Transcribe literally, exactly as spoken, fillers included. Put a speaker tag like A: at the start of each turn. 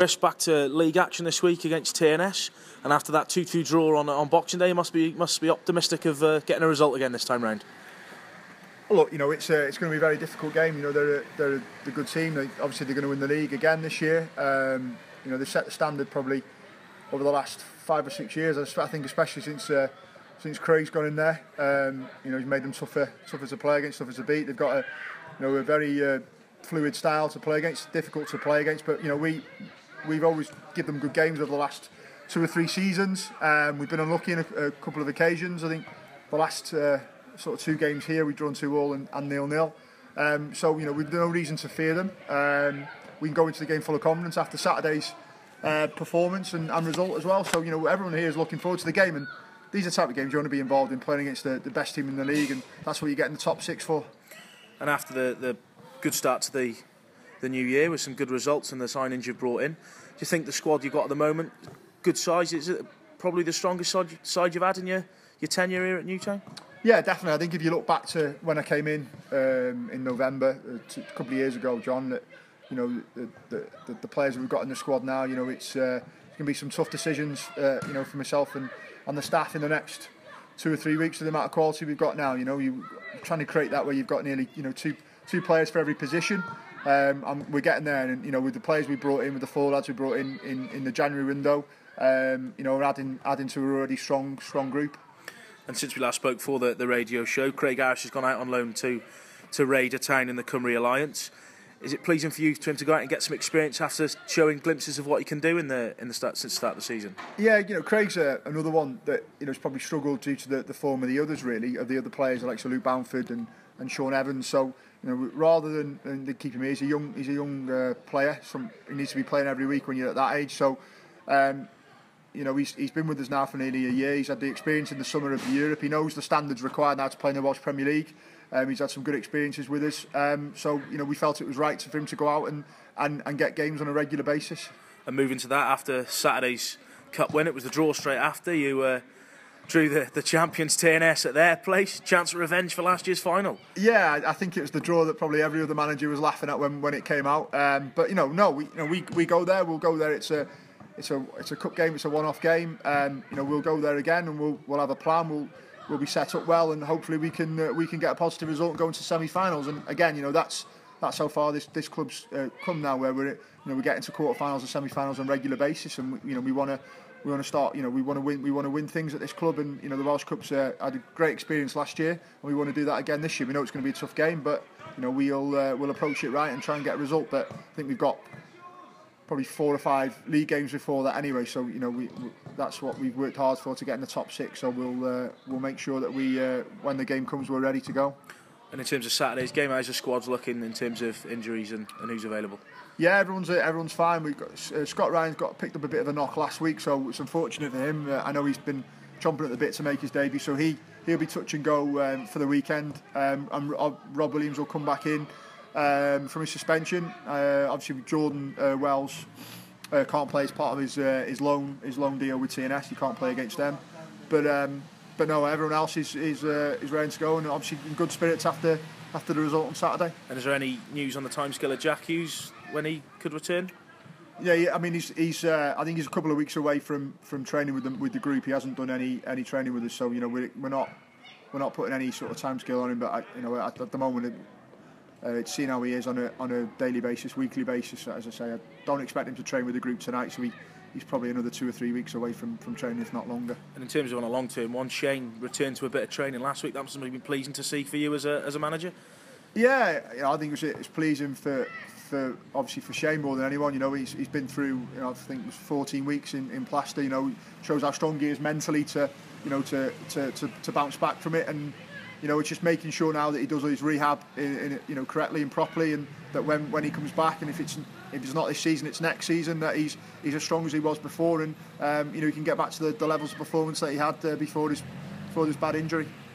A: Chris, back to league action this week against T N S, and after that two two draw on on Boxing Day, you must be must be optimistic of uh, getting a result again this time round.
B: Look, you know, it's a, it's going to be a very difficult game. You know, they're a, they're a, a good team. They, obviously, they're going to win the league again this year. Um, you know, they've set the standard probably over the last five or six years. I think, especially since uh, since Craig's gone in there. Um, you know, he's made them tougher, tougher to play against, tougher to beat. They've got a, you know, a very uh, fluid style to play against, difficult to play against. But you know, we we've always given them good games over the last two or three seasons. Um, we've been unlucky in a, a couple of occasions. I think the last uh, sort of two games here we've drawn two all and, and nil nil. Um, so you know, we've no reason to fear them. Um, we can go into the game full of confidence after Saturday's uh, performance and, and result as well. So you know, everyone here is looking forward to the game, and these are the type of games you want to be involved in, playing against the, the best team in the league, and that's what you get in the top six for.
A: And after the, the good start to the the new year with some good results and the signings you've brought in, do you think the squad you've got at the moment, good size, is it probably the strongest side, side you've had in your, your tenure here at Newtown?
B: Yeah, definitely. I think if you look back to when I came in um, in November, uh, a couple of years ago, John, that you know the, the, the, the players we've got in the squad now, you know, it's, uh, it's going to be some tough decisions, uh, you know, for myself and, and the staff in the next two or three weeks with the amount of quality we've got now. You know, you, you're trying to create that where you've got nearly, you know, two two players for every position. Um, and we're getting there, and you know, with the players we brought in, with the four lads we brought in in, in the January window, um, you know, we're adding adding to a already strong strong group.
A: And since we last spoke for the, the radio show, Craig Harris has gone out on loan to to Raider Town in the Cymru Alliance. Is it pleasing for you to him to go out and get some experience after showing glimpses of what he can do in the in the start since the start of the season? Yeah,
B: you know, Craig's uh, another one that you know has probably struggled due to the, the form of the others, really, of the other players like Sir Luke Bamford and, and Sean Evans. So you know, rather than, than keep him here, he's a young he's a young uh, player. Some he needs to be playing every week when you're at that age. So. Um, You know, he's he's been with us now for nearly a year. He's had the experience in the summer of Europe. He knows the standards required now to play in the Welsh Premier League. Um, he's had some good experiences with us. Um, so, you know, we felt it was right for him to go out and, and, and get games on a regular basis.
A: And moving to that, after Saturday's Cup win, it was the draw straight after. You uh, drew the, the champions T N S at their place. Chance of revenge for last year's final.
B: Yeah, I think it was the draw that probably every other manager was laughing at when, when it came out. Um, but, you know, no, we, you know, we, we go there, we'll go there. It's a... It's a it's a cup game. It's a one-off game. Um, you know, we'll go there again, and we'll we'll have a plan. We'll we'll be set up well, and hopefully we can uh, we can get a positive result and go into semi-finals. And again, you know, that's that's how far this this club's uh, come now, where we're you know we're getting to quarter-finals and semi-finals on a regular basis, and you know we want to we want to start. You know, we want to win. We want to win things at this club, and you know the Welsh Cup's uh, had a great experience last year, and we want to do that again this year. We know it's going to be a tough game, but you know we'll uh, we'll approach it right and try and get a result. But I think we've got probably four or five league games before that anyway, so you know we, we that's what we've worked hard for, to get in the top six. So we'll uh, we'll make sure that we uh, when the game comes we're ready to go.
A: And in terms of Saturday's game, how's the squad's looking in terms of injuries and, and who's available?
B: Yeah, everyone's uh, everyone's fine. We've got uh, Scott Ryan's got picked up a bit of a knock last week, so it's unfortunate for him. Uh, I know he's been chomping at the bit to make his debut, so he he'll be touch and go um, for the weekend. Um, and Rob Williams will come back in Um, from his suspension. Uh, obviously, Jordan uh, Wells uh, can't play as part of his uh, his loan his loan deal with T N S. He can't play against them. But um, but no, everyone else is is uh, is ready to go, and obviously in good spirits after after the result on Saturday.
A: And is there any news on the timescale of Jack Hughes when he could return?
B: Yeah, yeah. I mean, he's he's. Uh, I think he's a couple of weeks away from, from training with them with the group. He hasn't done any any training with us, so you know we're we're not we're not putting any sort of timescale on him. But I, you know at, at the moment. It, Uh, it's seen how he is on a on a daily basis, weekly basis. As I say, I don't expect him to train with the group tonight, so he, he's probably another two or three weeks away from, from training, if not longer.
A: And in terms of on a long term one, Shane returned to a bit of training last week. That must have been pleasing to see for you as a as a manager.
B: Yeah, you know, I think it was, it's pleasing for for obviously for Shane more than anyone. You know, he's he's been through, you know, I think it was fourteen weeks in, in plaster. You know, shows how strong he is mentally to you know to to, to, to bounce back from it. And you know, it's just making sure now that he does his rehab in, in, you know, correctly and properly, and that when, when he comes back, and if it's if it's not this season, it's next season, that he's he's as strong as he was before, and um, you know, he can get back to the, the levels of performance that he had uh, before his before this bad injury.